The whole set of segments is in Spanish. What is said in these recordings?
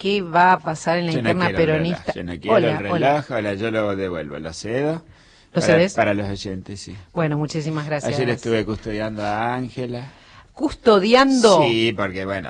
qué va a pasar en la interna peronista. Yo no quiero el relajo, hola, yo lo devuelvo, lo cedo. ¿Lo cedes? Para los oyentes, sí. Bueno, muchísimas gracias. Ayer estuve custodiando a Ángela. ¿Custodiando? Sí, porque bueno,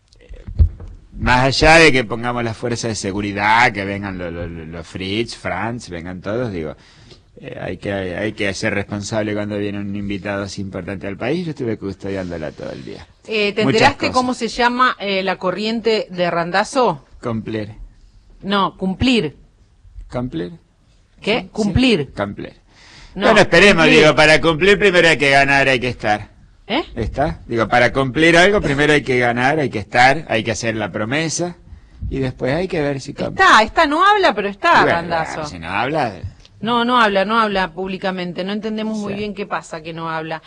más allá de que pongamos las fuerzas de seguridad, que vengan los Franz, vengan todos, digo, hay que ser responsable cuando viene un invitado así importante al país. Yo estuve custodiándola todo el día. ¿Te enteraste cómo se llama la corriente de Randazzo? Cumplir. No, cumplir. ¿Cumplir? ¿Qué? Sí, cumplir. Sí, cumplir. No, bueno, esperemos, cumplir. Digo, para cumplir primero hay que ganar, hay que estar. ¿Está? Digo, para cumplir algo primero hay que ganar, hay que estar, hay que hacer la promesa y después hay que ver si cumple. No habla, pero está, bueno, Randazzo. Si no habla... No habla públicamente, no entendemos muy bien qué pasa que no habla.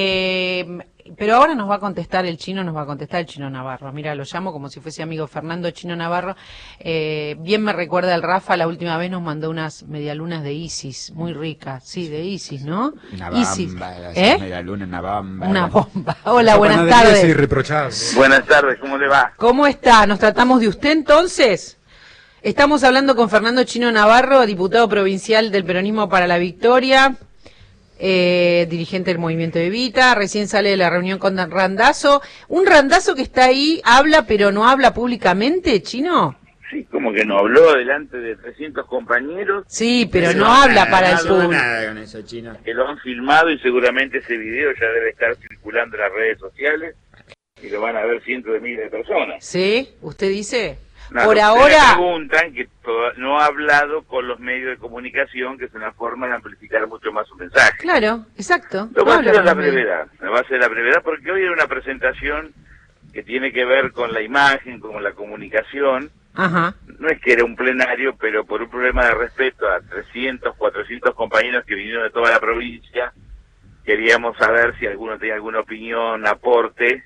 Pero ahora nos va a contestar el Chino Navarro. Mira, lo llamo como si fuese amigo Fernando Chino Navarro. Bien me recuerda el Rafa, la última vez nos mandó unas medialunas de Isis, muy ricas. Sí, de Isis, ¿no? Una bamba, Isis. Medialuna, una bomba. Una bomba. Hola, buenas tardes. Irreprochable. Buenas tardes, ¿cómo le va? ¿Cómo está? ¿Nos tratamos de usted entonces? Estamos hablando con Fernando Chino Navarro, diputado provincial del Peronismo para la Victoria, dirigente del Movimiento Evita, recién sale de la reunión con Randazzo. Un Randazzo que está ahí, habla pero no habla públicamente, Chino. Sí, como que no habló delante de 300 compañeros. Sí, pero no habla para el público. Nada con eso, Chino. Que lo han filmado y seguramente ese video ya debe estar circulando en las redes sociales y lo van a ver cientos de miles de personas. ¿Sí? ¿Usted dice? No, Por me ahora... preguntan que no ha hablado con los medios de comunicación, que es una forma de amplificar mucho más su mensaje. Claro, exacto. Lo va a hacer a la brevedad. brevedad, lo va a hacer a la brevedad porque hoy era una presentación que tiene que ver con la imagen, con la comunicación. Ajá. No es que era un plenario, pero por un problema de respeto a 300, 400 compañeros que vinieron de toda la provincia, queríamos saber si alguno tenía alguna opinión, aporte,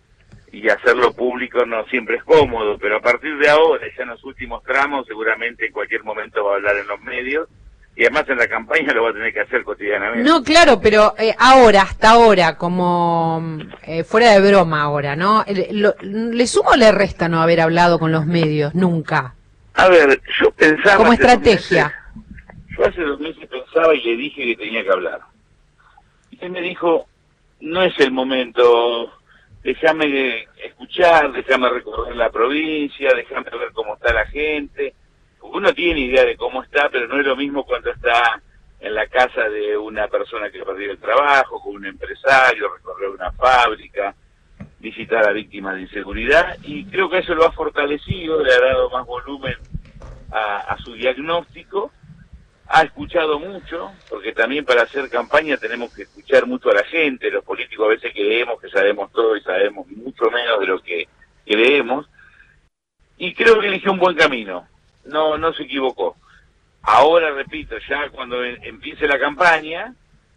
y hacerlo público no siempre es cómodo, pero a partir de ahora, ya en los últimos tramos, seguramente en cualquier momento va a hablar en los medios, y además en la campaña lo va a tener que hacer cotidianamente. No, claro, pero hasta ahora, como fuera de broma ahora, ¿no? ¿Le suma o le resta no haber hablado con los medios? Nunca. A ver, yo pensaba... Como estrategia. Yo hace 2 meses pensaba y le dije que tenía que hablar. Y él me dijo, no es el momento... Déjame escuchar, déjame recorrer la provincia, déjame ver cómo está la gente. Uno tiene idea de cómo está, pero no es lo mismo cuando está en la casa de una persona que perdió el trabajo, con un empresario, recorrer una fábrica, visitar a víctimas de inseguridad. Y creo que eso lo ha fortalecido, le ha dado más volumen a su diagnóstico. Ha escuchado mucho, porque también para hacer campaña tenemos que escuchar mucho a la gente. Los políticos a veces creemos que sabemos todo y sabemos mucho menos de lo que creemos. Y creo que eligió un buen camino, no se equivocó. Ahora, repito, ya cuando empiece la campaña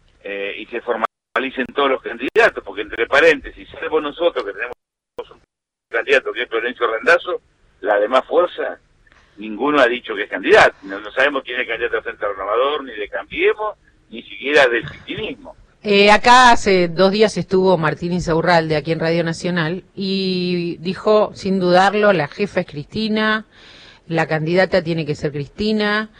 y se formalicen todos los candidatos, porque entre paréntesis, salvo nosotros que tenemos un candidato que es Florencio Randazzo, la demás fuerza... Ninguno ha dicho que es candidato. No sabemos quién es candidato a Frente Renovador, ni de Cambiemos, ni siquiera del cristinismo. Acá hace 2 días estuvo Martín Insaurralde aquí en Radio Nacional y dijo, sin dudarlo, la jefa es Cristina, la candidata tiene que ser Cristina,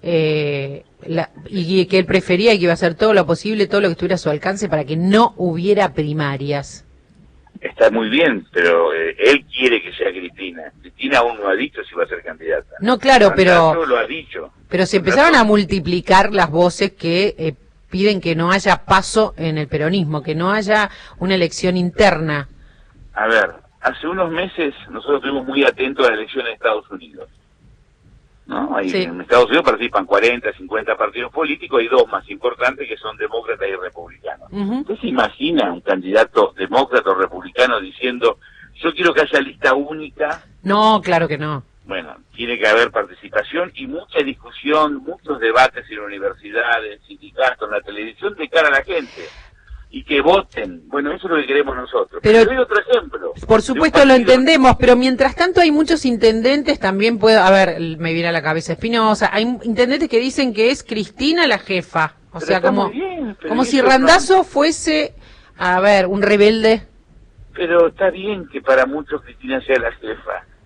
y que él prefería y que iba a hacer todo lo posible, todo lo que estuviera a su alcance para que no hubiera primarias. Está muy bien, pero él quiere que sea Cristina. Cristina aún no ha dicho si va a ser candidata. No, claro, pero lo ha dicho. Pero se empezaron a multiplicar las voces que piden que no haya paso en el peronismo, que no haya una elección interna. A ver, hace unos meses nosotros estuvimos muy atentos a la elección en Estados Unidos. ¿No? Ahí Sí. En Estados Unidos participan 40, 50 partidos políticos, hay 2 más importantes que son demócratas y republicanos. ¿Usted se imagina un candidato demócrata o republicano diciendo, yo quiero que haya lista única? No, claro que no. Bueno, tiene que haber participación y mucha discusión, muchos debates en universidades, en sindicatos, en la televisión de cara a la gente. Y que voten. Bueno, eso es lo que queremos nosotros. Pero le doy otro ejemplo. Por supuesto lo entendemos, pero mientras tanto hay muchos intendentes, también a ver, me viene a la cabeza Espinosa, hay intendentes que dicen que es Cristina la jefa. O Pero sea, está como, muy bien, pero como si eso Randazzo fuese, a ver, un rebelde. Pero está bien que para muchos Cristina sea la jefa.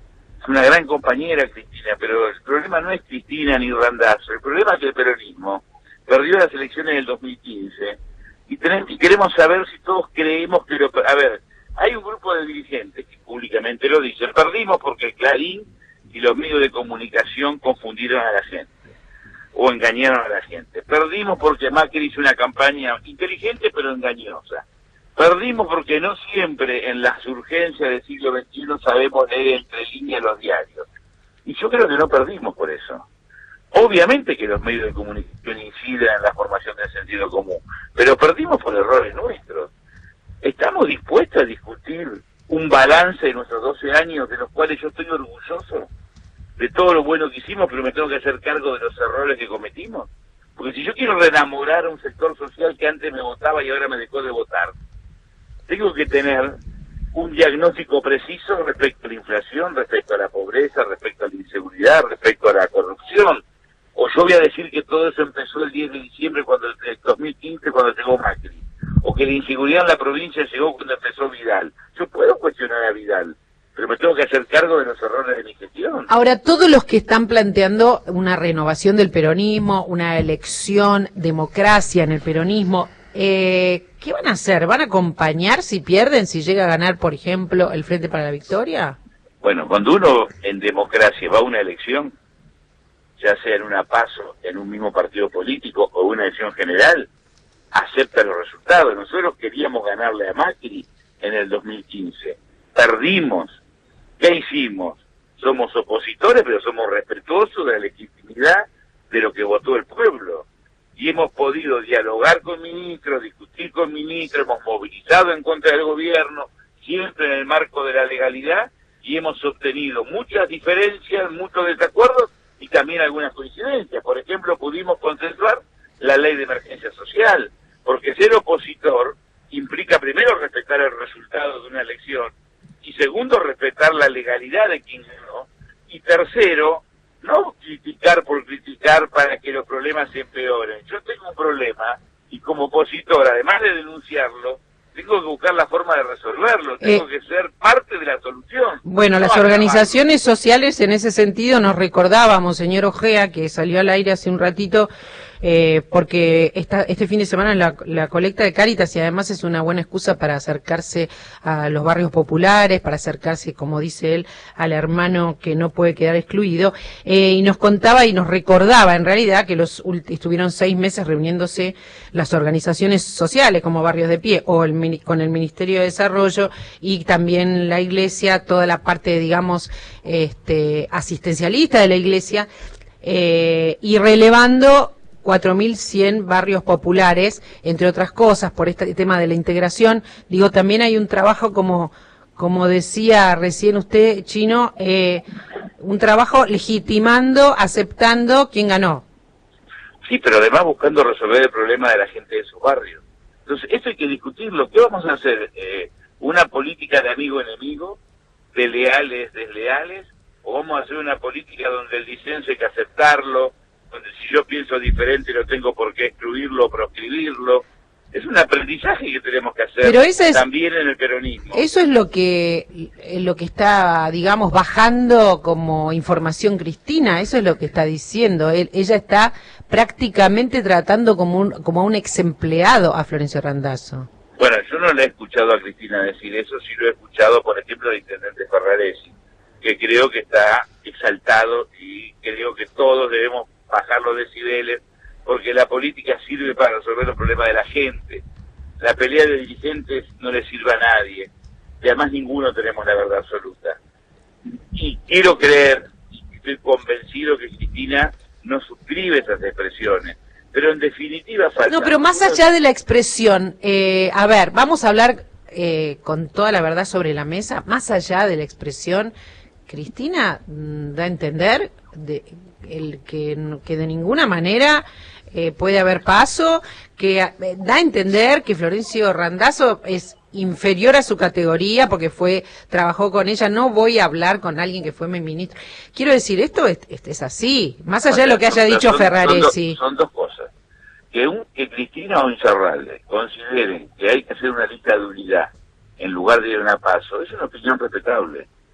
una gran compañera Cristina, pero el problema no es Cristina ni Randazzo, el problema es que el peronismo perdió las elecciones del 2015 y queremos saber si todos creemos que a ver, hay un grupo de dirigentes que públicamente lo dicen, perdimos porque Clarín y los medios de comunicación confundieron a la gente o engañaron a la gente, perdimos porque Macri hizo una campaña inteligente pero engañosa. Perdimos porque no siempre en las urgencias del siglo XXI sabemos leer entre líneas los diarios. Y yo creo que no perdimos por eso. Obviamente que los medios de comunicación inciden en la formación del sentido común, pero perdimos por errores nuestros. ¿Estamos dispuestos a discutir un balance de nuestros 12 años, de los cuales yo estoy orgulloso de todo lo bueno que hicimos, pero me tengo que hacer cargo de los errores que cometimos? Porque si yo quiero reenamorar a un sector social que antes me votaba y ahora me dejó de votar, tengo que tener un diagnóstico preciso respecto a la inflación, respecto a la pobreza, respecto a la inseguridad, respecto a la corrupción. O yo voy a decir que todo eso empezó el 10 de diciembre el 2015 cuando llegó Macri. O que la inseguridad en la provincia llegó cuando empezó Vidal. Yo puedo cuestionar a Vidal, pero me tengo que hacer cargo de los errores de mi gestión. Ahora, todos los que están planteando una renovación del peronismo, una elección, democracia en el peronismo, ¿qué van a hacer? ¿Van a acompañar si pierden, si llega a ganar, por ejemplo, el Frente para la Victoria? Bueno, cuando uno en democracia va a una elección, ya sea en una PASO, en un mismo partido político o una elección general, acepta los resultados. Nosotros queríamos ganarle a Macri en el 2015. Perdimos. ¿Qué hicimos? Somos opositores, pero somos respetuosos de la legitimidad de lo que votó el pueblo. Y hemos podido dialogar con ministros, discutir con ministros, hemos movilizado en contra del gobierno, siempre en el marco de la legalidad, y hemos obtenido muchas diferencias, muchos desacuerdos y también algunas coincidencias. Por ejemplo, pudimos consensuar la ley de emergencia social, porque ser opositor implica primero respetar el resultado de una elección, y segundo, respetar la legalidad de quien ganó, y tercero, no criticar por criticar para que los problemas se empeoren. Yo tengo un problema y como opositor, además de denunciarlo, tengo que buscar la forma de resolverlo, tengo que ser parte de la solución. Bueno, no las organizaciones sociales en ese sentido nos recordábamos, señor Ojea, que salió al aire hace un ratito, porque este fin de semana la colecta de Cáritas, y además es una buena excusa para acercarse a los barrios populares, para acercarse, como dice él, al hermano que no puede quedar excluido, y nos contaba y nos recordaba en realidad que estuvieron 6 meses reuniéndose las organizaciones sociales como Barrios de Pie o con el Ministerio de Desarrollo y también la Iglesia, toda la parte, digamos, asistencialista de la Iglesia, y relevando 4.100 barrios populares, entre otras cosas, por este tema de la integración. Digo, también hay un trabajo, como decía recién usted, Chino, un trabajo legitimando, aceptando quién ganó. Sí, pero además buscando resolver el problema de la gente de sus barrios. Entonces, esto hay que discutirlo. ¿Qué vamos a hacer? ¿Una política de amigo-enemigo? ¿De leales-desleales? ¿O vamos a hacer una política donde el disenso hay que aceptarlo? Donde si yo pienso diferente no tengo por qué excluirlo o proscribirlo. Es un aprendizaje que tenemos que hacer. Pero también en el peronismo. Eso es lo que está, digamos, bajando como información Cristina, eso es lo que está diciendo. Ella está prácticamente tratando como a un ex empleado a Florencio Randazzo. Bueno, yo no le he escuchado a Cristina decir eso, sí lo he escuchado, por ejemplo, al intendente Ferraresi, que creo que está exaltado y creo que todos debemos bajar los decibeles, porque la política sirve para resolver los problemas de la gente. La pelea de dirigentes no le sirve a nadie, y además ninguno tenemos la verdad absoluta. Y quiero creer, y estoy convencido que Cristina no suscribe esas expresiones, pero en definitiva falta... No, pero más allá de la expresión, a ver, vamos a hablar con toda la verdad sobre la mesa, más allá de la expresión, Cristina da a entender que de ninguna manera puede haber paso, que da a entender que Florencio Randazzo es inferior a su categoría porque trabajó con ella. No voy a hablar con alguien que fue mi ministro. Quiero decir, esto es así, más allá de lo que haya dicho Ferraresi. Son dos cosas. Que Cristina o Insaurralde consideren que hay que hacer una lista de unidad en lugar de ir a una PASO, es una opinión respetable.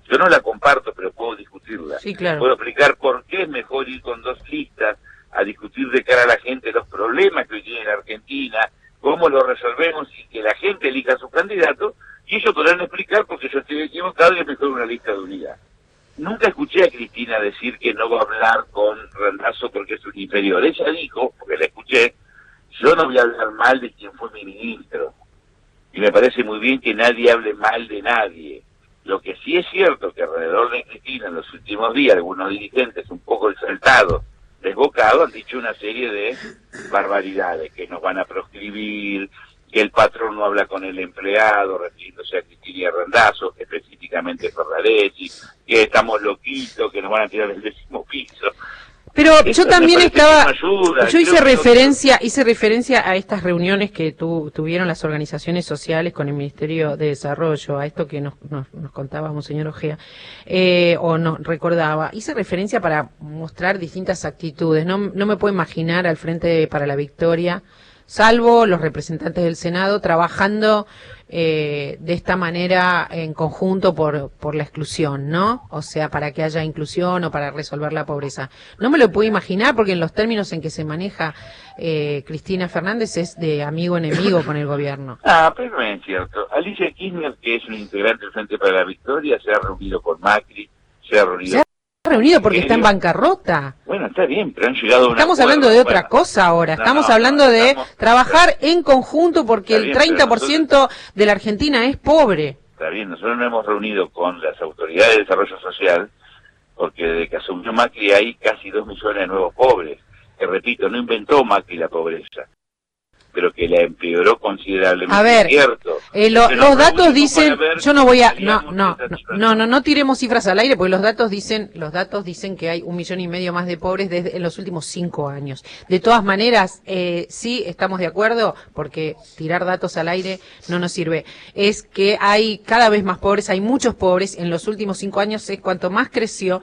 Yo no la comparto, pero puedo discutirla. Sí, claro. Puedo explicar por qué es mejor ir con 2 listas a discutir de cara a la gente los problemas que hoy tiene la Argentina, cómo lo resolvemos y que la gente elija a su candidato, y ellos podrán explicar porque yo estoy equivocado y es mejor una lista de unidad. Nunca escuché a Cristina decir que no va a hablar con Randazzo porque es un inferior. Ella dijo, porque la escuché, yo no voy a hablar mal de quien fue mi ministro. Y me parece muy bien que nadie hable mal de nadie. Lo que sí es cierto que alrededor de Cristina en los últimos días algunos dirigentes un poco exaltados, desbocados, han dicho una serie de barbaridades, que nos van a proscribir, que el patrón no habla con el empleado, refiriéndose a Cristina Randazzo, específicamente Ferraretti, que estamos loquitos, que nos van a tirar del 10º piso. Pero yo también estaba, yo hice referencia a estas reuniones que tuvieron las organizaciones sociales con el Ministerio de Desarrollo, a esto que nos contaba Monseñor Ojea, o nos recordaba. Hice referencia para mostrar distintas actitudes. No me puedo imaginar al Frente para la Victoria, salvo los representantes del Senado, trabajando de esta manera en conjunto por la exclusión, ¿no? O sea, para que haya inclusión o para resolver la pobreza. No me lo puedo imaginar porque en los términos en que se maneja Cristina Fernández es de amigo-enemigo con el gobierno. Pero no es cierto. Alicia Kirchner, que es un integrante del Frente para la Victoria, se ha reunido con Macri, se ha reunido porque está en bancarrota. Bueno, está bien, pero han llegado a un Estamos hablando de otra cosa ahora. Estamos hablando de trabajar en conjunto porque el 30% de la Argentina es pobre. Está bien, nosotros nos hemos reunido con las autoridades de desarrollo social porque desde que asumió Macri hay casi 2 millones de nuevos pobres. Que repito, no inventó Macri la pobreza, pero que la empeoró considerablemente. A ver, cierto. Los datos dicen, yo no voy a, no tiremos cifras al aire porque los datos dicen que hay 1,5 millones más de pobres en los últimos 5 años. De todas maneras, sí estamos de acuerdo porque tirar datos al aire no nos sirve. Es que hay cada vez más pobres, hay muchos pobres en los últimos 5 años es cuanto más creció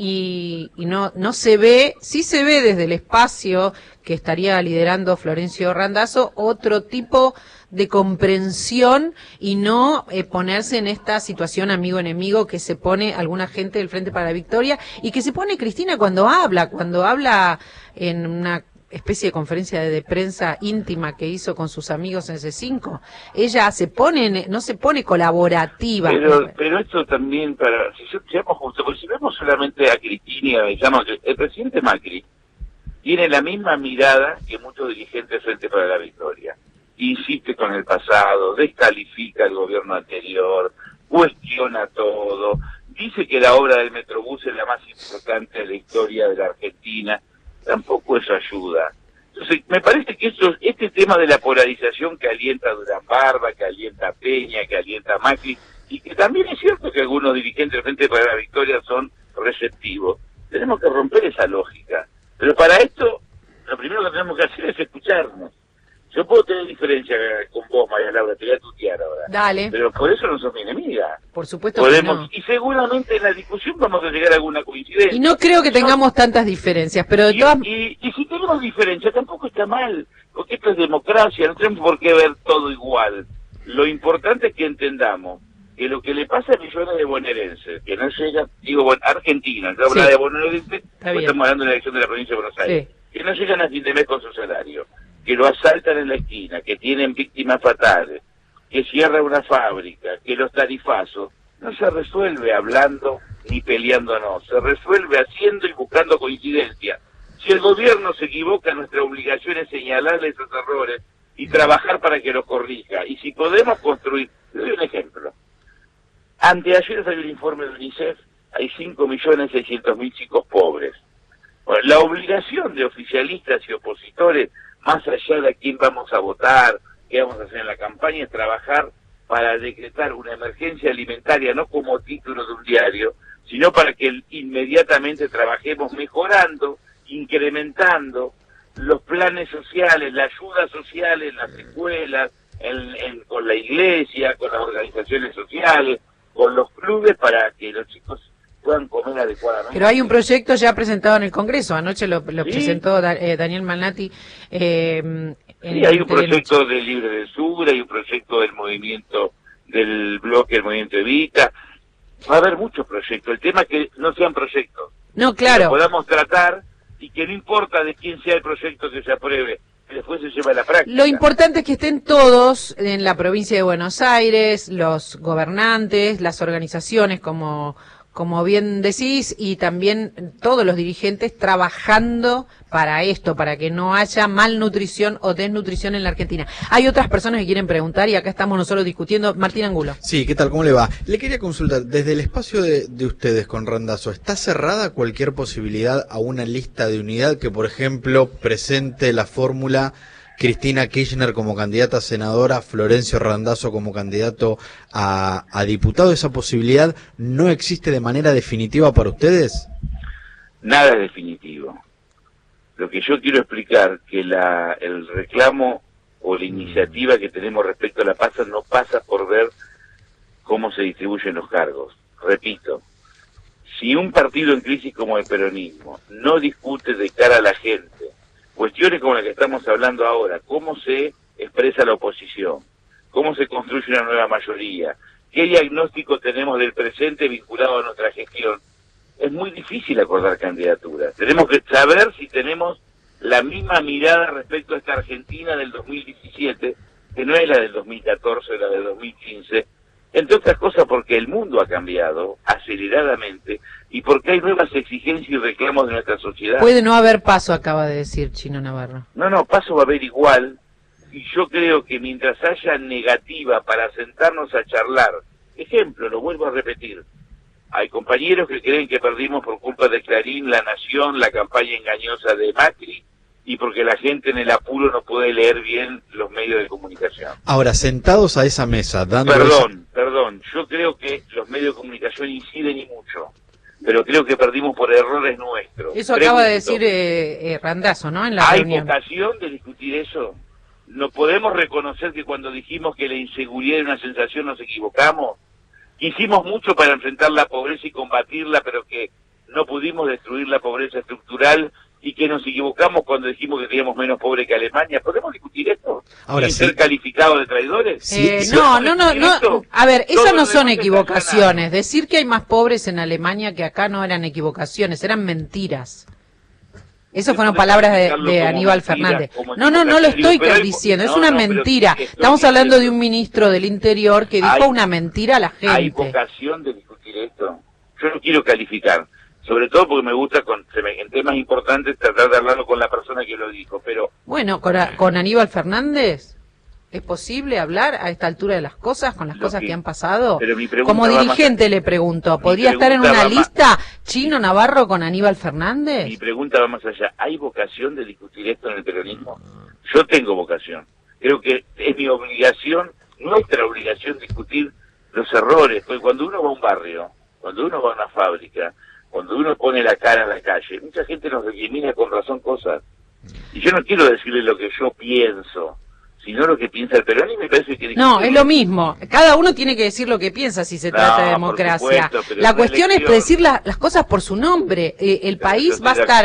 y no se ve, sí se ve desde el espacio que estaría liderando Florencio Randazzo, otro tipo de comprensión y no ponerse en esta situación amigo-enemigo que se pone alguna gente del Frente para la Victoria y que se pone Cristina cuando habla en una especie de conferencia de prensa íntima que hizo con sus amigos en C5. Ella no se pone colaborativa. Pero esto también, seamos justos, porque si vemos solamente a Cristina, el presidente Macri tiene la misma mirada que muchos dirigentes del Frente para la Victoria. Insiste con el pasado, descalifica el gobierno anterior, cuestiona todo, dice que la obra del Metrobús es la más importante de la historia de la Argentina. Tampoco eso ayuda. Entonces, me parece que este tema de la polarización que alienta a Durán Barba, que alienta a Peña, que alienta a Macri, y que también es cierto que algunos dirigentes del Frente para la Victoria son receptivos, tenemos que romper esa lógica. Pero para esto, lo primero que tenemos que hacer es escucharnos. Yo puedo tener diferencia con vos, María Laura, te voy a tutear ahora. Dale. Pero por eso no sos mi enemiga. Por supuesto que no. Y seguramente en la discusión vamos a llegar a alguna coincidencia. Y no creo que tengamos tantas diferencias, pero de todas... y si tenemos diferencia, tampoco está mal, porque esto es democracia, no tenemos por qué ver todo igual. Lo importante es que entendamos que lo que le pasa a millones de bonaerenses, que no llegan, argentinos, no habla de bonaerenses, estamos hablando de la elección de la provincia de Buenos Aires, que no llegan a fin de mes con su salario, que lo asaltan en la esquina, que tienen víctimas fatales, que cierra una fábrica, que los tarifazos, no se resuelve hablando ni peleándonos, se resuelve haciendo y buscando coincidencia. Si el gobierno se equivoca, nuestra obligación es señalarle esos errores y trabajar para que los corrija. Y si podemos construir, le doy un ejemplo. Anteayer salió el informe de UNICEF, hay 5.600.000 chicos pobres. Bueno, la obligación de oficialistas y opositores, más allá de a quién vamos a votar, qué vamos a hacer en la campaña, es trabajar para decretar una emergencia alimentaria, no como título de un diario, sino para que inmediatamente trabajemos mejorando, incrementando los planes sociales, la ayuda social en las escuelas, con la iglesia, con las organizaciones sociales, con los clubes, para que los chicos puedan comer adecuadamente. Pero hay un proyecto ya presentado en el Congreso, anoche lo presentó Daniel Malnati. Sí, hay un proyecto de Libre de Sur, hay un proyecto del movimiento, del bloque del movimiento Evita. Va a haber muchos proyectos. El tema es que no sean proyectos. No, claro. Que podamos tratar y que no importa de quién sea el proyecto que se apruebe, que después se lleve a la práctica. Lo importante es que estén todos en la provincia de Buenos Aires, los gobernantes, las organizaciones, como bien decís, y también todos los dirigentes trabajando para esto, para que no haya malnutrición o desnutrición en la Argentina. Hay otras personas que quieren preguntar y acá estamos nosotros discutiendo. Martín Angulo. Sí, ¿qué tal? ¿Cómo le va? Le quería consultar, desde el espacio de ustedes con Randazzo, ¿está cerrada cualquier posibilidad a una lista de unidad que, por ejemplo, presente la fórmula Cristina Kirchner como candidata a senadora, Florencio Randazzo como candidato a diputado? ¿Esa posibilidad no existe de manera definitiva para ustedes? Nada es definitivo. Lo que yo quiero explicar, que el reclamo o la iniciativa que tenemos respecto a la paz no pasa por ver cómo se distribuyen los cargos. Repito, si un partido en crisis como el peronismo no discute de cara a la gente cuestiones como las que estamos hablando ahora, cómo se expresa la oposición, cómo se construye una nueva mayoría, qué diagnóstico tenemos del presente vinculado a nuestra gestión, es muy difícil acordar candidaturas. Tenemos que saber si tenemos la misma mirada respecto a esta Argentina del 2017, que no es la del 2014, la del 2015, entre otras cosas porque el mundo ha cambiado aceleradamente y porque hay nuevas exigencias y reclamos de nuestra sociedad. Puede no haber paso, acaba de decir Chino Navarro. No, paso va a haber igual, y yo creo que mientras haya negativa para sentarnos a charlar, ejemplo, lo vuelvo a repetir, hay compañeros que creen que perdimos por culpa de Clarín, La Nación, la campaña engañosa de Macri, y porque la gente en el apuro no puede leer bien los medios de comunicación. Ahora, sentados a esa mesa, dando... Perdón, yo creo que los medios de comunicación inciden y mucho, pero creo que perdimos por errores nuestros. Eso acaba de decir Randazzo, ¿no? En la reunión. ¿Hay vocación de discutir eso? ¿No podemos reconocer que cuando dijimos que la inseguridad era una sensación nos equivocamos? Hicimos mucho para enfrentar la pobreza y combatirla, pero que no pudimos destruir la pobreza estructural y que nos equivocamos cuando dijimos que teníamos menos pobre que Alemania. ¿Podemos discutir esto? Ahora ¿Sin sí. ser calificados de traidores? No. A ver, esas no son equivocaciones. Decir que hay más pobres en Alemania que acá no eran equivocaciones, eran mentiras. Esas fueron palabras de Aníbal Fernández. No lo estoy diciendo, es una mentira. Estamos hablando de un ministro del Interior que dijo una mentira a la gente. ¿Hay vocación de discutir esto? Yo no quiero calificar, sobre todo porque me gusta en temas importantes tratar de hablarlo con la persona que lo dijo, pero... Bueno, con Aníbal Fernández, ¿es posible hablar a esta altura de las cosas, con las cosas que han pasado? Pero mi pregunta Como dirigente le pregunto, ¿podría estar en una lista Chino Navarro con Aníbal Fernández? Mi pregunta va más allá. ¿Hay vocación de discutir esto en el peronismo? Yo tengo vocación. Creo que es mi obligación, nuestra obligación, discutir los errores. Porque cuando uno va a un barrio, cuando uno va a una fábrica, cuando uno pone la cara en la calle, mucha gente nos recrimina con razón cosas. Y yo no quiero decirle lo que yo pienso, sino lo que piensa el peronismo, y me parece que... No, es lo mismo. Cada uno tiene que decir lo que piensa si se trata de democracia. La cuestión es decir las cosas por su nombre. El país va a estar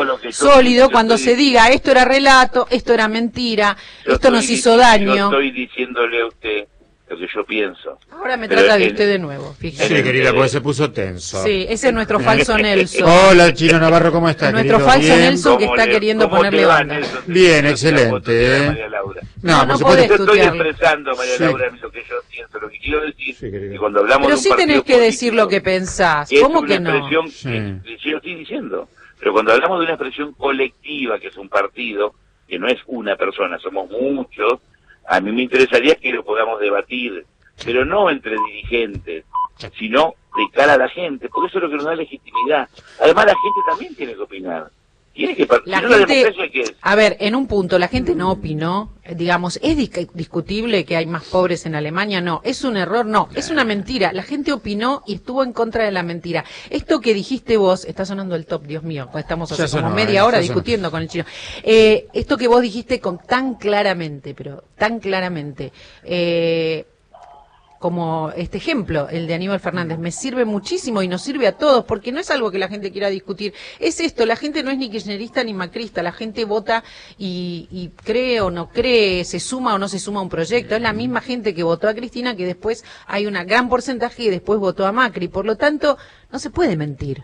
sólido cuando se diga esto era relato, esto era mentira, esto nos hizo daño. Yo estoy diciéndole a usted lo que yo pienso. Ahora me trata de usted de nuevo, fíjese. Sí, querida, porque se puso tenso. Sí, ese es nuestro falso Nelson. Hola, Chino Navarro, ¿cómo está, Nuestro querido? falso ¿Bien? Nelson que está queriendo ponerle banda. Bien, excelente. María Laura. No por podés supuesto. Yo estoy tutearle. expresando, María Sí. Laura, lo que yo pienso, lo que quiero decir, Sí, querida. que cuando hablamos Pero de un sí tenés partido que decir político, lo que pensás. que es ¿Cómo una que no? expresión Sí. que yo estoy diciendo, pero cuando hablamos de una expresión colectiva, que es un partido, que no es una persona, somos muchos, a mí me interesaría que lo podamos debatir, pero no entre dirigentes, sino de cara a la gente, porque eso es lo que nos da legitimidad. Además, la gente también tiene que opinar. Tiene que La si no, gente, democracia, ¿qué es? a ver, en un punto, la gente no opinó, digamos, ¿es discutible que hay más pobres en Alemania? No. ¿Es un error? No. Es una mentira. La gente opinó y estuvo en contra de la mentira. Esto que dijiste vos, está sonando el top, Dios mío, estamos hace como media hora discutiendo con el chino. Esto que vos dijiste tan claramente, pero tan claramente, como este ejemplo, el de Aníbal Fernández, me sirve muchísimo y nos sirve a todos, porque no es algo que la gente quiera discutir, es esto, la gente no es ni kirchnerista ni macrista, la gente vota y cree o no cree, se suma o no se suma a un proyecto, es la misma gente que votó a Cristina, que después hay un gran porcentaje que después votó a Macri, por lo tanto, no se puede mentir.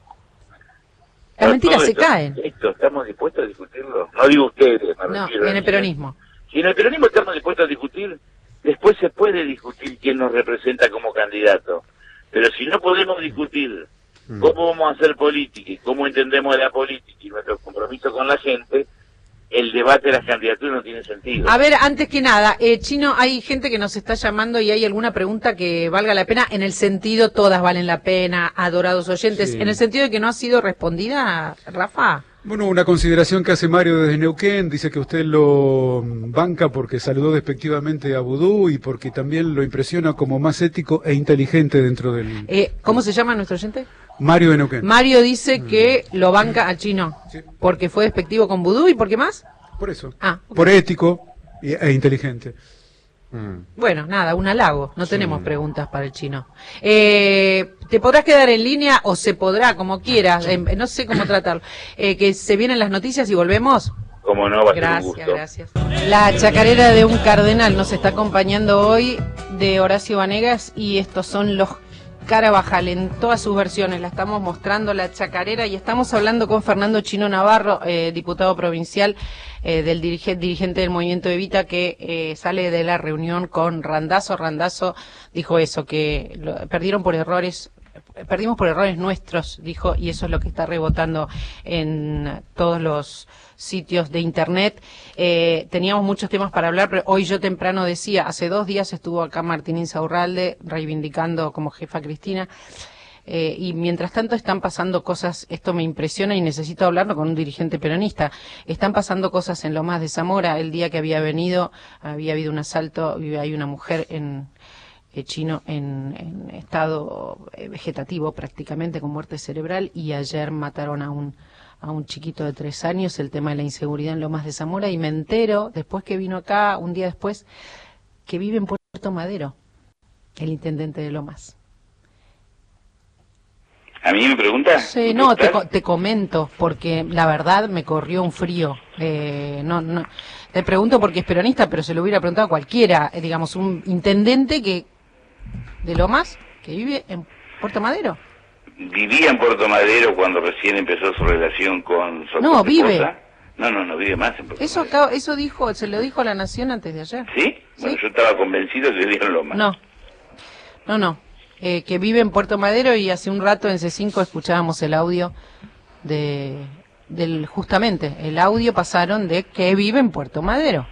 Las mentiras se caen. Esto, ¿estamos dispuestos a discutirlo? No digo ustedes, me refiero en el peronismo. Si en el peronismo estamos dispuestos a discutir, después se puede discutir quién nos representa como candidato. Pero si no podemos discutir cómo vamos a hacer política y cómo entendemos la política y nuestro compromiso con la gente, el debate de las candidaturas no tiene sentido. A ver, antes que nada, Chino, hay gente que nos está llamando y hay alguna pregunta que valga la pena, en el sentido, todas valen la pena, adorados oyentes, Sí. en el sentido de que no ha sido respondida, Rafa. Bueno, una consideración que hace Mario desde Neuquén, dice que usted lo banca porque saludó despectivamente a Vudú y porque también lo impresiona como más ético e inteligente dentro del... ¿Cómo se llama nuestro oyente? Mario de Neuquén. Mario dice que lo banca al Chino, Sí. porque fue despectivo con Vudú y ¿por qué más? Por eso. Ah, ok. Por ético e inteligente. Bueno, nada, un halago, no tenemos preguntas para el Chino. Te podrás quedar en línea o se podrá, como quieras, no sé cómo tratarlo. Que se vienen las noticias y volvemos. Como no, va a ser un gusto. Gracias. La chacarera de un cardenal nos está acompañando hoy, de Horacio Vanegas, y estos son los Carabajal en todas sus versiones. La estamos mostrando, la chacarera, y estamos hablando con Fernando Chino Navarro, diputado provincial del dirigente del Movimiento Evita, que sale de la reunión con Randazzo. Randazzo dijo eso, que perdimos por errores nuestros, dijo, y eso es lo que está rebotando en todos los sitios de internet. Teníamos muchos temas para hablar, pero hoy yo temprano decía, hace 2 días estuvo acá Martín Insaurralde reivindicando como jefa a Cristina, y mientras tanto están pasando cosas, esto me impresiona y necesito hablarlo con un dirigente peronista, están pasando cosas en Lomas de Zamora. El día que había habido un asalto, y hay una mujer Chino en estado vegetativo prácticamente, con muerte cerebral, y ayer mataron a un chiquito de 3 años. El tema de la inseguridad en Lomas de Zamora, y me entero después que vino acá, un día después, que vive en Puerto Madero el intendente de Lomas. ¿A mí me preguntas? Sí, no, te comento, porque la verdad me corrió un frío. No, te pregunto porque es peronista, pero se lo hubiera preguntado a cualquiera, digamos, un intendente de Lomas que vive en Puerto Madero. Vivía en Puerto Madero cuando recién empezó su relación con su No, esposa. vive. No vive más en Puerto Madero. Eso dijo, se lo dijo a La Nación antes de ayer. ¿Sí? Bueno, Sí. yo estaba convencido que vivía en Loma. No. Que vive en Puerto Madero, y hace un rato en C5 escuchábamos el audio justamente, el audio pasaron de que vive en Puerto Madero.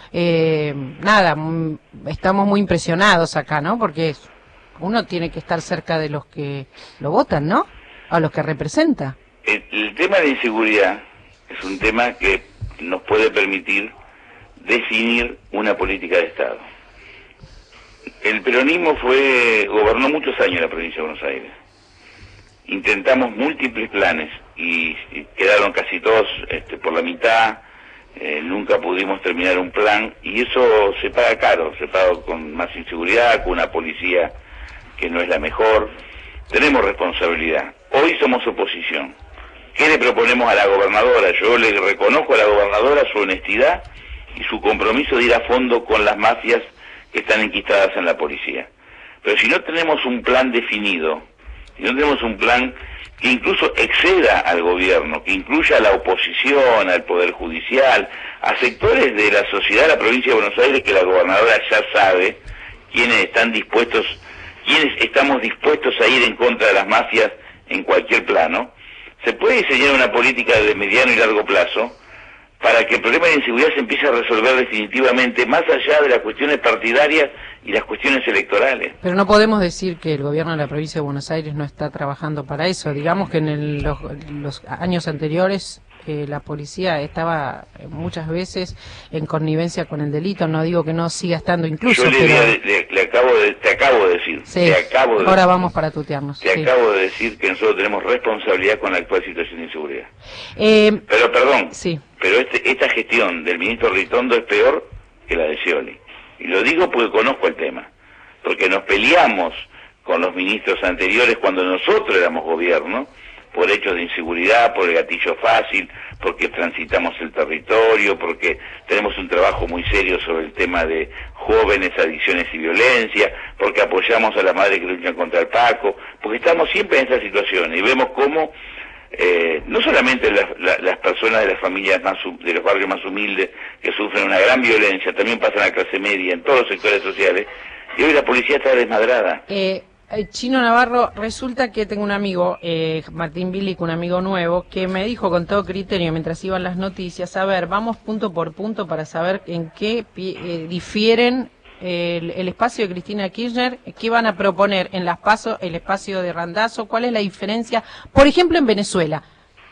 Estamos muy impresionados acá, ¿no? Porque uno tiene que estar cerca de los que lo votan, ¿no? A los que representa. El tema de inseguridad es un tema que nos puede permitir definir una política de Estado. El peronismo gobernó muchos años la provincia de Buenos Aires. Intentamos múltiples planes y quedaron casi todos por la mitad. Nunca pudimos terminar un plan, y eso se paga caro, se paga con más inseguridad, con una policía que no es la mejor. Tenemos responsabilidad. Hoy somos oposición. ¿Qué le proponemos a la gobernadora? Yo le reconozco a la gobernadora su honestidad y su compromiso de ir a fondo con las mafias que están enquistadas en la policía. Pero si no tenemos un plan definido, si no tenemos un plan que incluso exceda al gobierno, que incluya a la oposición, al Poder Judicial, a sectores de la sociedad de la provincia de Buenos Aires, que la gobernadora ya sabe quiénes estamos dispuestos a ir en contra de las mafias en cualquier plano, se puede diseñar una política de mediano y largo plazo para que el problema de inseguridad se empiece a resolver definitivamente, más allá de las cuestiones partidarias y las cuestiones electorales. Pero no podemos decir que el gobierno de la provincia de Buenos Aires no está trabajando para eso. Digamos que en los años anteriores la policía estaba muchas veces en connivencia con el delito. No digo que no siga estando incluso, Yo pero... te acabo de decir. Sí, ahora vamos para tutearnos. Te Sí. acabo de decir que nosotros tenemos responsabilidad con la actual situación de inseguridad. Pero perdón, Sí. pero esta gestión del ministro Ritondo es peor que la de Scioli. Y lo digo porque conozco el tema. porque nos peleamos con los ministros anteriores cuando nosotros éramos gobierno, por hechos de inseguridad, por el gatillo fácil, porque transitamos el territorio, porque tenemos un trabajo muy serio sobre el tema de jóvenes, adicciones y violencia, porque apoyamos a las madres que luchan contra el Paco, porque estamos siempre en esta situación y vemos cómo no solamente las personas de las familias de los barrios más humildes que sufren una gran violencia, también pasa en la clase media, en todos los sectores sociales, y hoy la policía está desmadrada. Chino Navarro, resulta que tengo un amigo, Martín Bilic, un amigo nuevo, que me dijo con todo criterio mientras iban las noticias, a ver, vamos punto por punto para saber en qué difieren el espacio de Cristina Kirchner, qué van a proponer en las PASO, el espacio de Randazzo, cuál es la diferencia, por ejemplo, en Venezuela.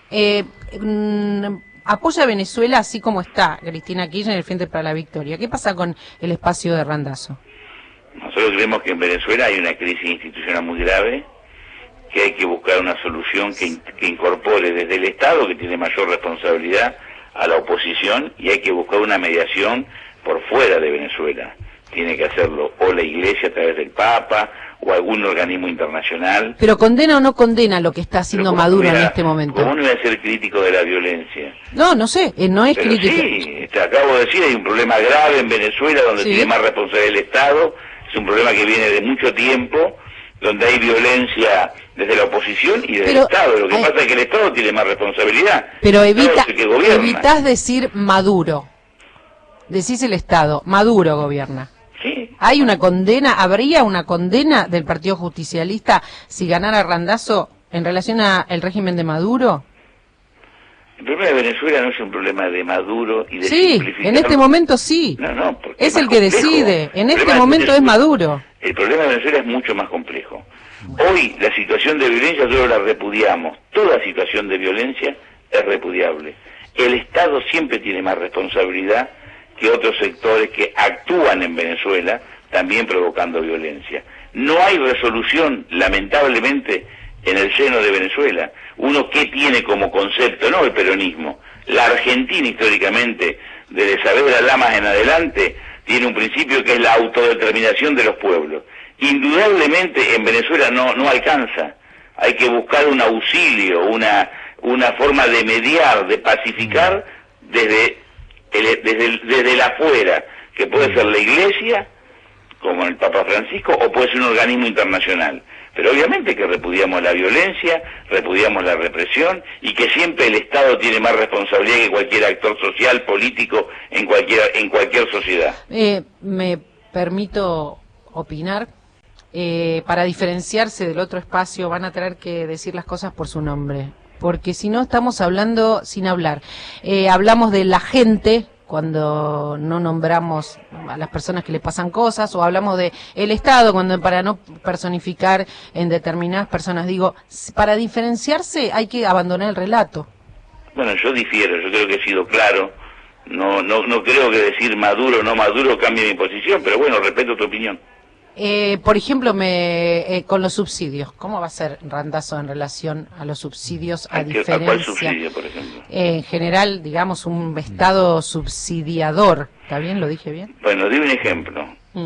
Apoya a Venezuela así como está Cristina Kirchner, el Frente para la Victoria. ¿Qué pasa con el espacio de Randazzo? Nosotros creemos que en Venezuela hay una crisis institucional muy grave, que hay que buscar una solución que incorpore desde el Estado, que tiene mayor responsabilidad, a la oposición, y hay que buscar una mediación por fuera de Venezuela. Tiene que hacerlo o la Iglesia a través del Papa, o algún organismo internacional. ¿Pero condena o no condena lo que está haciendo Maduro en este momento? ¿Cómo no voy a ser crítico de la violencia? No sé, no es crítico. Sí, te acabo de decir, hay un problema grave en Venezuela donde tiene más responsabilidad el Estado. Es un problema que viene de mucho tiempo, donde hay violencia desde la oposición y desde el Estado. Lo que pasa es que el Estado tiene más responsabilidad. Pero evitás decir Maduro. Decís el Estado. Maduro gobierna. Sí. ¿Hay una condena? ¿Habría una condena del Partido Justicialista si ganara Randazzo en relación al régimen de Maduro? El problema de Venezuela no es un problema de Maduro y de simplificar. En este momento sí. No, es el que decide. En este momento es Maduro. El problema de Venezuela es mucho más complejo. Hoy la situación de violencia nosotros la repudiamos. Toda situación de violencia es repudiable. El Estado siempre tiene más responsabilidad que otros sectores que actúan en Venezuela, también provocando violencia. No hay resolución, lamentablemente, en el seno de Venezuela. Uno, ¿qué tiene como concepto? No el peronismo. La Argentina, históricamente, desde Saavedra Lamas en adelante, tiene un principio que es la autodeterminación de los pueblos. Indudablemente en Venezuela no alcanza. Hay que buscar un auxilio, una forma de mediar, de pacificar desde el afuera, que puede ser la Iglesia, como el Papa Francisco, o puede ser un organismo internacional. Pero obviamente que repudiamos la violencia, repudiamos la represión, y que siempre el Estado tiene más responsabilidad que cualquier actor social, político, en cualquier sociedad. Me permito opinar. Para diferenciarse del otro espacio van a tener que decir las cosas por su nombre, porque si no estamos hablando sin hablar. Hablamos de la gente cuando no nombramos a las personas que le pasan cosas, o hablamos de el Estado cuando, para no personificar en determinadas personas, digo, para diferenciarse hay que abandonar el relato. Bueno, yo difiero, yo creo que he sido claro, no creo que decir Maduro o no Maduro cambie mi posición, pero bueno, respeto tu opinión. Por ejemplo, con los subsidios, ¿cómo va a ser Randazzo en relación a los subsidios a diferencia? ¿A cuál subsidio, por ejemplo? En general, digamos, un Estado subsidiador. ¿Está bien? ¿Lo dije bien? Bueno, di un ejemplo.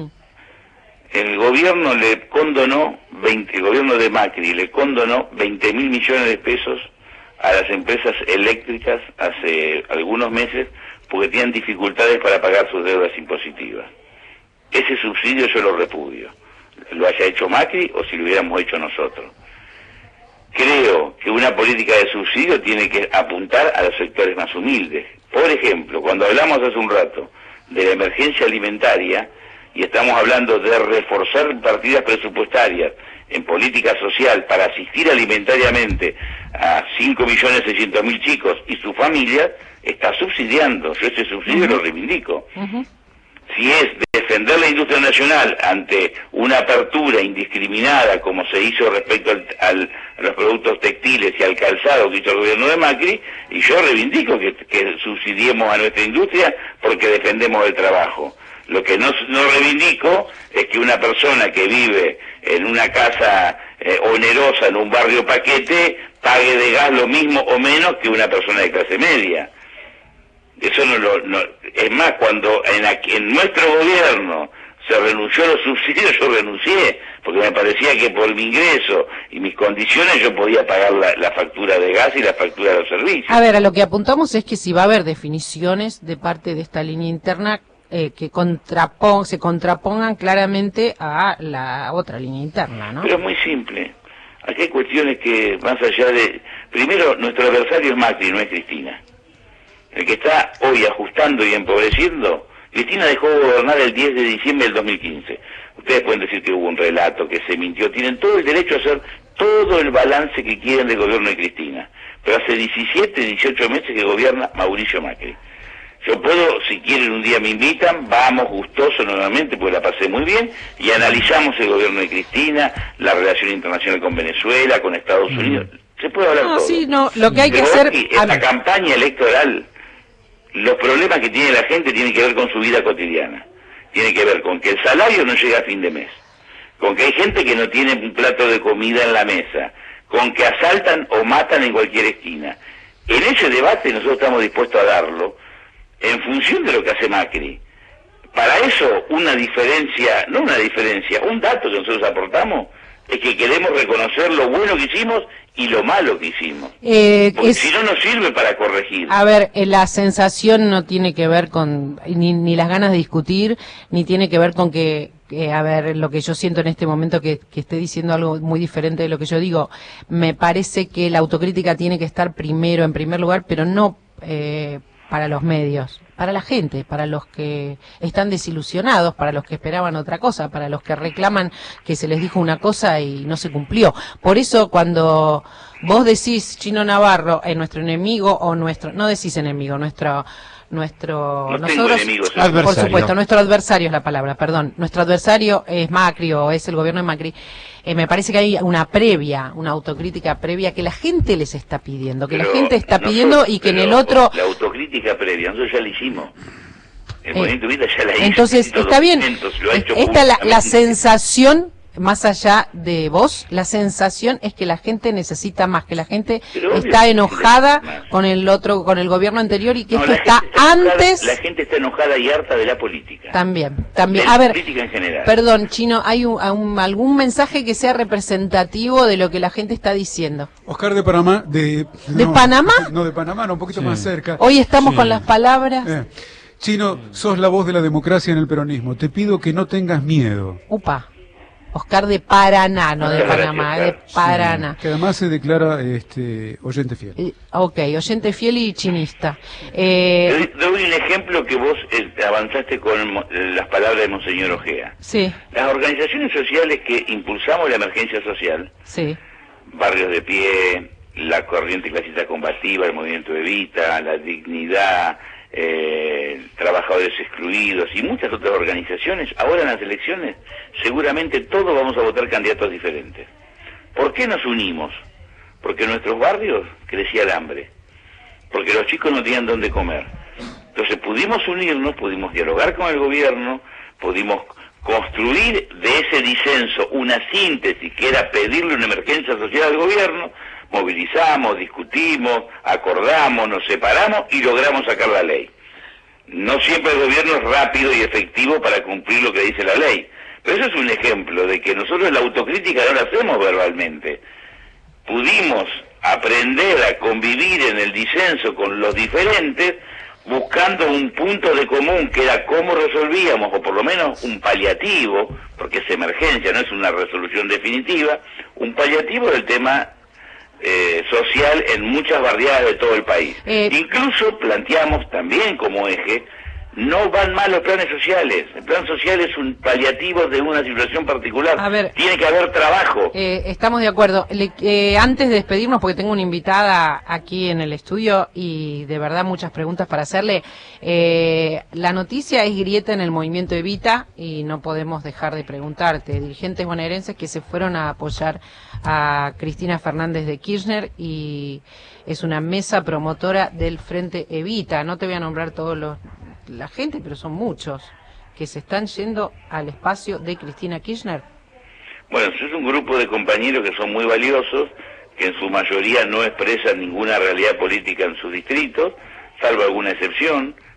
El gobierno le condonó, el gobierno de Macri le condonó 20.000 millones de pesos a las empresas eléctricas hace algunos meses porque tenían dificultades para pagar sus deudas impositivas. Ese subsidio yo lo repudio, lo haya hecho Macri o si lo hubiéramos hecho nosotros. Creo que una política de subsidio tiene que apuntar a los sectores más humildes. Por ejemplo, cuando hablamos hace un rato de la emergencia alimentaria y estamos hablando de reforzar partidas presupuestarias en política social para asistir alimentariamente a 5.600.000 chicos y sus familias, está subsidiando. Yo ese subsidio lo reivindico. Si es defender la industria nacional ante una apertura indiscriminada como se hizo respecto a los productos textiles y al calzado que hizo el gobierno de Macri, y yo reivindico que subsidiemos a nuestra industria porque defendemos el trabajo. Lo que no reivindico es que una persona que vive en una casa onerosa en un barrio Paquete pague de gas lo mismo o menos que una persona de clase media. Eso es más, cuando en nuestro gobierno se renunció a los subsidios, yo renuncié, porque me parecía que por mi ingreso y mis condiciones yo podía pagar la factura de gas y la factura de los servicios. A ver, a lo que apuntamos es que si va a haber definiciones de parte de esta línea interna que se contrapongan claramente a la otra línea interna, ¿no? Pero es muy simple. Aquí hay cuestiones que, más allá de... Primero, nuestro adversario es Macri, no es Cristina. El que está hoy ajustando y empobreciendo... Cristina dejó de gobernar el 10 de diciembre del 2015. Ustedes pueden decir que hubo un relato, que se mintió. Tienen todo el derecho a hacer todo el balance que quieren del gobierno de Cristina. Pero hace 17, 18 meses que gobierna Mauricio Macri. Yo puedo, si quieren un día me invitan, vamos gustoso nuevamente, porque la pasé muy bien, y analizamos el gobierno de Cristina, la relación internacional con Venezuela, con Estados Unidos. Se puede hablar todo. Sí, no, lo que hay que Pero hacer... aquí, esta campaña electoral... Los problemas que tiene la gente tienen que ver con su vida cotidiana. Tiene que ver con que el salario no llega a fin de mes. Con que hay gente que no tiene un plato de comida en la mesa. Con que asaltan o matan en cualquier esquina. En ese debate nosotros estamos dispuestos a darlo en función de lo que hace Macri. Para eso una diferencia, no una diferencia, un dato que nosotros aportamos es que queremos reconocer lo bueno que hicimos y lo malo que hicimos. Porque si no nos sirve para corregir. A ver, la sensación no tiene que ver con ni las ganas de discutir, ni tiene que ver con que a ver, lo que yo siento en este momento que esté diciendo algo muy diferente de lo que yo digo. Me parece que la autocrítica tiene que estar primero, en primer lugar, pero no para los medios, para la gente, para los que están desilusionados, para los que esperaban otra cosa, para los que reclaman que se les dijo una cosa y no se cumplió. Por eso cuando vos decís Chino Navarro es nuestro enemigo o no decís enemigo, nosotros, por supuesto, nuestro adversario es la palabra, perdón, nuestro adversario es Macri o es el gobierno de Macri. Me parece que hay una autocrítica previa que la gente les está pidiendo, que la gente está pidiendo y que en el otro... La autocrítica previa, nosotros ya la hicimos. El Movimiento Evita ya la hizo. Entonces, está bien, esta la sensación... Más allá de vos, la sensación es que la gente necesita más, que la gente está enojada con el gobierno anterior y que esto está antes... La gente está enojada y harta de la política. También. A ver, política en general. Perdón, Chino, ¿hay algún mensaje que sea representativo de lo que la gente está diciendo? Oscar de Panamá, ¿De Panamá? No, de Panamá, no, un poquito más cerca. Hoy estamos con las palabras... Chino, sos la voz de la democracia en el peronismo. Te pido que no tengas miedo. Upa. Oscar de Paraná, no de Panamá, de Paraná. Sí, que además se declara oyente fiel. Ok, oyente fiel y chinista. Doy un ejemplo que vos avanzaste con las palabras de Monseñor Ojea. Sí. Las organizaciones sociales que impulsamos la emergencia social, sí. Barrios de Pie, la Corriente Clasista Combativa, el Movimiento Evita, la Dignidad, Trabajadores Excluidos y muchas otras organizaciones, ahora en las elecciones seguramente todos vamos a votar candidatos diferentes. ¿Por qué nos unimos? Porque en nuestros barrios crecía el hambre, porque los chicos no tenían dónde comer. Entonces pudimos unirnos, pudimos dialogar con el gobierno, pudimos construir de ese disenso una síntesis que era pedirle una emergencia social al gobierno. Movilizamos, discutimos, acordamos, nos separamos y logramos sacar la ley. No siempre el gobierno es rápido y efectivo para cumplir lo que dice la ley, pero eso es un ejemplo de que nosotros la autocrítica no la hacemos verbalmente. Pudimos aprender a convivir en el disenso con los diferentes, buscando un punto de común que era cómo resolvíamos, o por lo menos un paliativo, porque es emergencia, no es una resolución definitiva, un paliativo del tema social en muchas barriadas de todo el país. Incluso planteamos también como eje, no van mal los planes sociales. El plan social es un paliativo de una situación particular. A ver, tiene que haber trabajo. Estamos de acuerdo. Antes de despedirnos, porque tengo una invitada aquí en el estudio y de verdad muchas preguntas para hacerle. La noticia es grieta en el Movimiento Evita y no podemos dejar de preguntarte. Dirigentes bonaerenses que se fueron a apoyar a Cristina Fernández de Kirchner y es una mesa promotora del Frente Evita. No te voy a nombrar la gente, pero son muchos que se están yendo al espacio de Cristina Kirchner. Bueno, es un grupo de compañeros que son muy valiosos, que en su mayoría no expresan ninguna realidad política en sus distritos, salvo alguna excepción,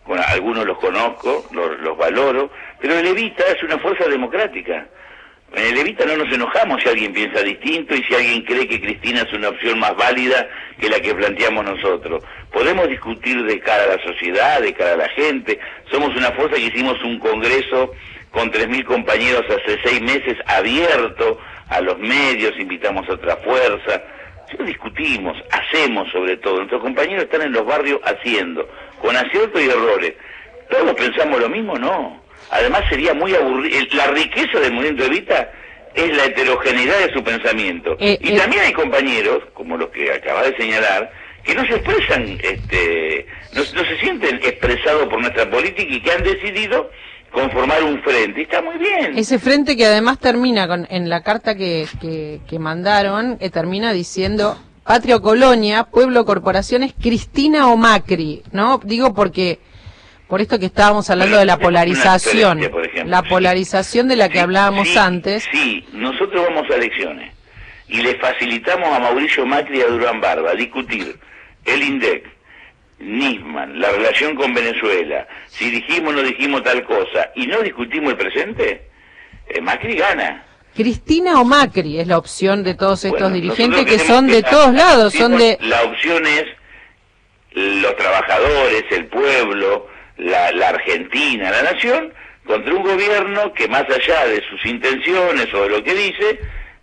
con algunos los conozco, los valoro, pero el Evita es una fuerza democrática. En el Evita no nos enojamos si alguien piensa distinto y si alguien cree que Cristina es una opción más válida que la que planteamos nosotros. Podemos discutir de cara a la sociedad, de cara a la gente. Somos una fuerza que hicimos un congreso con 3.000 compañeros hace 6 meses, abierto a los medios, invitamos a otra fuerza. Discutimos, hacemos sobre todo. Nuestros compañeros están en los barrios haciendo, con aciertos y errores. ¿Todos pensamos lo mismo? No. Además sería muy aburrido. La riqueza del movimiento Evita es la heterogeneidad de su pensamiento. Y también hay compañeros, como los que acaba de señalar, que no se expresan, no se sienten expresados por nuestra política y que han decidido conformar un frente. Y está muy bien. Ese frente que además termina en la carta que mandaron, termina diciendo Patria o Colonia, Pueblo, Corporaciones, Cristina o Macri, ¿no? Digo porque por esto que estábamos hablando de la polarización, la polarización de la que hablábamos antes. Sí, nosotros vamos a elecciones y le facilitamos a Mauricio Macri y a Durán Barba discutir el INDEC, Nisman, la relación con Venezuela, si dijimos o no dijimos tal cosa, y no discutimos el presente, Macri gana. Cristina o Macri es la opción de todos estos dirigentes que son de todos lados, son de... La opción es los trabajadores, el pueblo, la Argentina, la nación, contra un gobierno que más allá de sus intenciones o de lo que dice,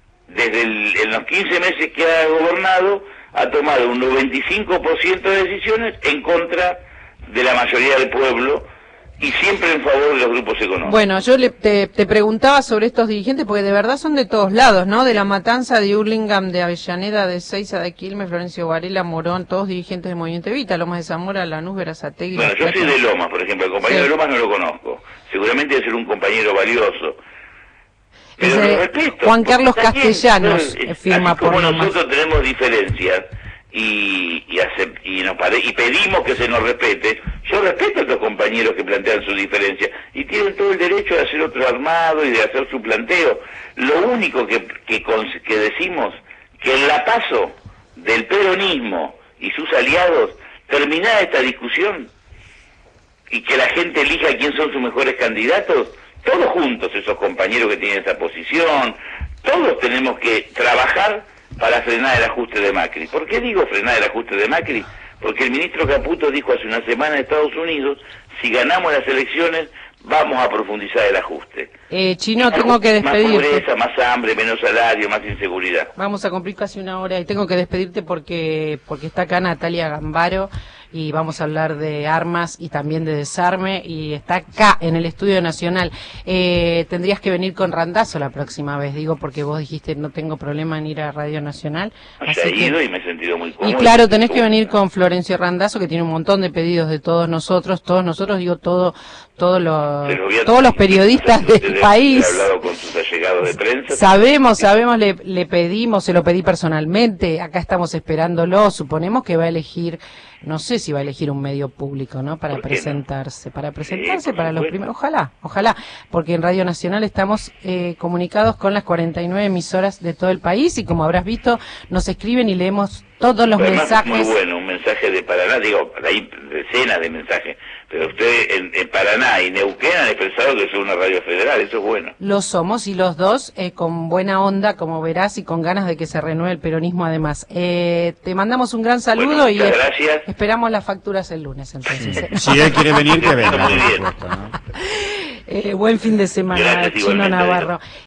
en los 15 meses que ha gobernado, ha tomado un 95% de decisiones en contra de la mayoría del pueblo y siempre en favor de los grupos económicos. Bueno, yo te preguntaba sobre estos dirigentes porque de verdad son de todos lados, ¿no? De La Matanza, de Hurlingham, de Avellaneda, de Seiza, de Quilmes, Florencio Varela, Morón, todos dirigentes del Movimiento Evita, Lomas de Zamora, Lanús, Berazategui. Bueno, yo soy de Lomas, por ejemplo, el compañero de Lomas no lo conozco, seguramente debe ser un compañero valioso. Pero lo respeto, Juan Carlos Castellanos firma por Lomas. Nosotros tenemos diferencias y pedimos que se nos respete. Yo respeto a estos compañeros que plantean sus diferencias y tienen todo el derecho de hacer otro armado y de hacer su planteo. Lo único que decimos, que en la paso del peronismo y sus aliados, terminada esta discusión y que la gente elija quién son sus mejores candidatos, todos juntos, esos compañeros que tienen esa posición, todos tenemos que trabajar para frenar el ajuste de Macri. ¿Por qué digo frenar el ajuste de Macri? Porque el ministro Caputo dijo hace una semana en Estados Unidos, si ganamos las elecciones, vamos a profundizar el ajuste. Chino, tengo que despedirte. Más pobreza, más hambre, menos salario, más inseguridad. Vamos a cumplir casi una hora y tengo que despedirte porque está acá Natalia Gambaro y vamos a hablar de armas y también de desarme y está acá en el Estudio Nacional. Tendrías que venir con Randazzo la próxima vez, digo, porque vos dijiste no tengo problema en ir a Radio Nacional. Ya he ido y me he sentido muy cómodo. Y claro, tenés que venir con Florencio Randazzo, que tiene un montón de pedidos de todos nosotros, digo, todos los periodistas del país. He hablado con sus allegados de prensa. Sabemos, le pedimos, se lo pedí personalmente, acá estamos esperándolo, suponemos que va a elegir, no sé si va a elegir un medio público, ¿no? Para presentarse, para los primeros, ojalá, porque en Radio Nacional estamos comunicados con las 49 emisoras de todo el país y como habrás visto, nos escriben y leemos todos los mensajes. Muy bueno, un mensaje de Paraná, hay decenas de mensajes, pero usted en Paraná y Neuquén han expresado que son una radio federal, eso es bueno. Lo somos y los dos con buena onda, como verás, y con ganas de que se renueve el peronismo además. Te mandamos un gran saludo y gracias. Esperamos las facturas el lunes, entonces. Si él quiere venir, que venga. Muy bien. Buen fin de semana, Gracias, Chino Navarro.